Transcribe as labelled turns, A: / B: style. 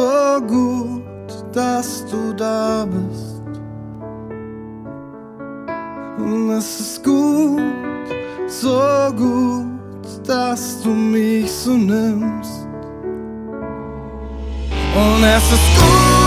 A: so gut, dass du da bist. Und es ist gut, so gut, dass du mich so nimmst. Und es ist gut,